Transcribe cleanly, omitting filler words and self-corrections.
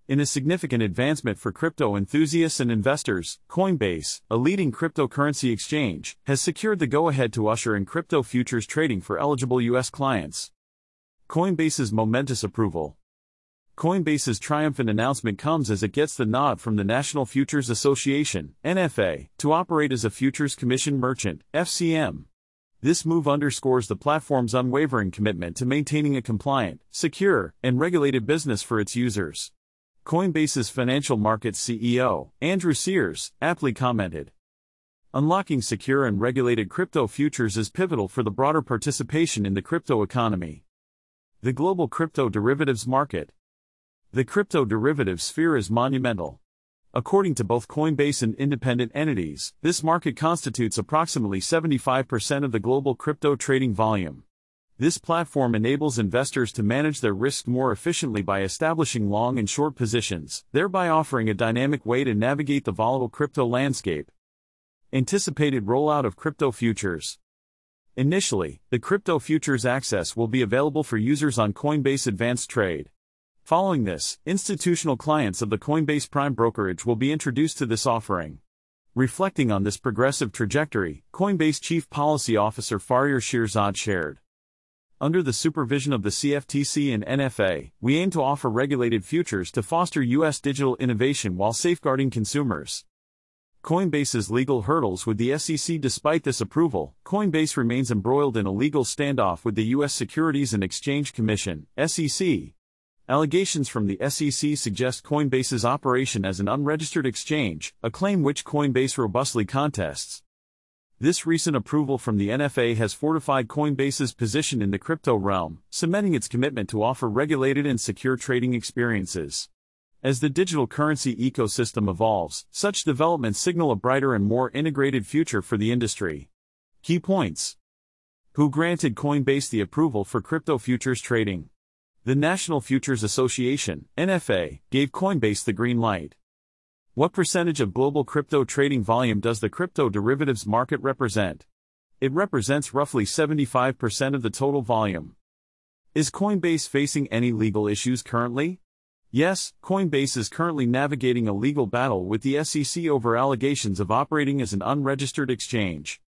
In a significant advancement for crypto enthusiasts and investors, Coinbase, a leading cryptocurrency exchange, has secured the go-ahead to usher in crypto futures trading for eligible U.S. clients. Coinbase's momentous approval. Coinbase's triumphant announcement comes as it gets the nod from the National Futures Association, NFA, to operate as a Futures Commission Merchant, FCM. This move underscores the platform's unwavering commitment to maintaining a compliant, secure, and regulated business for its users. Coinbase's financial markets CEO, Andrew Sears, aptly commented, "Unlocking secure and regulated crypto futures is pivotal for the broader participation in the crypto economy." The global crypto derivatives market. The crypto derivatives sphere is monumental. According to both Coinbase and independent entities, this market constitutes approximately 75% of the global crypto trading volume. This platform enables investors to manage their risk more efficiently by establishing long and short positions, thereby offering a dynamic way to navigate the volatile crypto landscape. Anticipated rollout of crypto futures. Initially, the crypto futures access will be available for users on Coinbase Advanced Trade. Following this, institutional clients of the Coinbase Prime brokerage will be introduced to this offering. Reflecting on this progressive trajectory, Coinbase Chief Policy Officer Faryar Shirzad shared, "Under the supervision of the CFTC and NFA, we aim to offer regulated futures to foster U.S. digital innovation while safeguarding consumers." Coinbase's legal hurdles with the SEC. Despite this approval, Coinbase remains embroiled in a legal standoff with the U.S. Securities and Exchange Commission, SEC. Allegations from the SEC suggest Coinbase's operation as an unregistered exchange, a claim which Coinbase robustly contests. This recent approval from the NFA has fortified Coinbase's position in the crypto realm, cementing its commitment to offer regulated and secure trading experiences. As the digital currency ecosystem evolves, such developments signal a brighter and more integrated future for the industry. Key points. Who granted Coinbase the approval for crypto futures trading? The National Futures Association, NFA, gave Coinbase the green light. What percentage of global crypto trading volume does the crypto derivatives market represent? It represents roughly 75% of the total volume. Is Coinbase facing any legal issues currently? Yes, Coinbase is currently navigating a legal battle with the SEC over allegations of operating as an unregistered exchange.